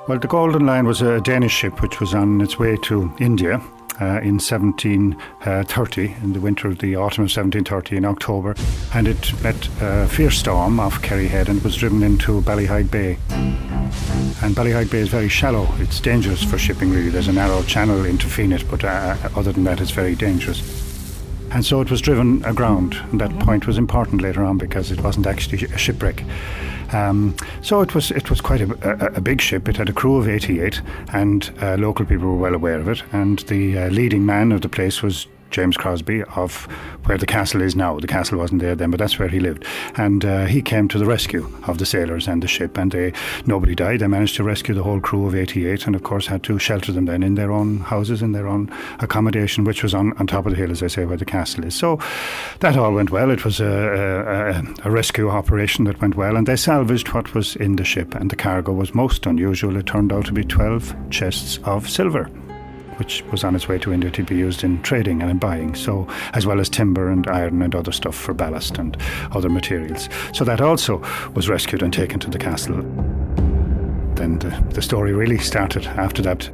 Well, the Golden Lion was a Danish ship which was on its way to India in 1730, in the winter of the autumn of 1730 in October, and it met a fierce storm off Kerry Head and was driven into Ballyhaig Bay. And Ballyhaig Bay is very shallow. It's dangerous for shipping, really. There's a narrow channel into Feenit, but other than that, it's very dangerous. And so it was driven aground, and that point was important later on because it wasn't actually a shipwreck. So it was quite a big ship. It had a crew of 88, and local people were well aware of it. And the leading man of the place was James Crosby, of where the castle is now. The castle wasn't there then, but that's where he lived. And he came to the rescue of the sailors and the ship, and nobody died. They managed to rescue the whole crew of 88, and of course had to shelter them then in their own houses, in their own accommodation, which was on top of the hill, as I say, where the castle is. So that all went well. It was a rescue operation that went well, and they salvaged what was in the ship, and the cargo was most unusual. It turned out to be 12 chests of silver, which was on its way to India to be used in trading and in buying, so as well as timber and iron and other stuff for ballast and other materials. So that also was rescued and taken to the castle. Then the story really started after that.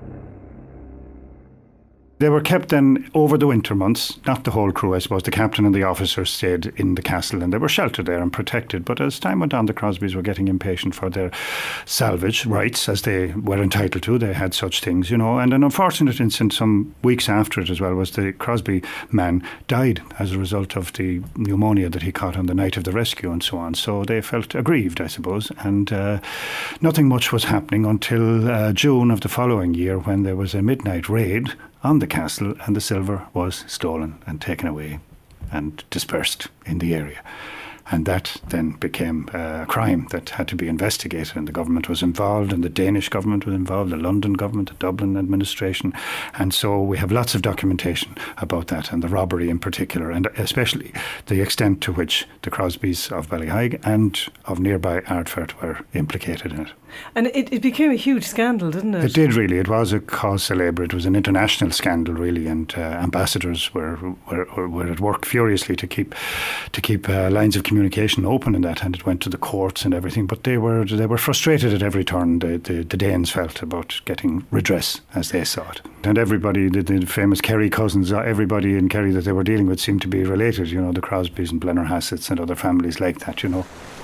They were kept then over the winter months, not the whole crew, I suppose. The captain and the officers stayed in the castle and they were sheltered there and protected. But as time went on, the Crosbys were getting impatient for their salvage rights, as they were entitled to. They had such things, you know. And an unfortunate incident some weeks after it as well was the Crosby man died as a result of the pneumonia that he caught on the night of the rescue and so on. So they felt aggrieved, I suppose. And nothing much was happening until June of the following year, when there was a midnight raid on the castle, and the silver was stolen and taken away and dispersed in the area. And that then became a crime that had to be investigated, and the government was involved, and the Danish government was involved, the London government, the Dublin administration. And so we have lots of documentation about that, and the robbery in particular, and especially the extent to which the Crosbys of Ballyhaig and of nearby Ardfert were implicated in it. And it became a huge scandal, didn't it? It did, really. It was a cause célèbre. It was an international scandal, really, and ambassadors were at work furiously to keep lines of communication open in that, and it went to the courts and everything. But they were frustrated at every turn. The Danes felt about getting redress as they saw it, and everybody, the famous Kerry cousins, everybody in Kerry that they were dealing with seemed to be related. You know, the Crosbys and Blennerhassetts and other families like that. You know.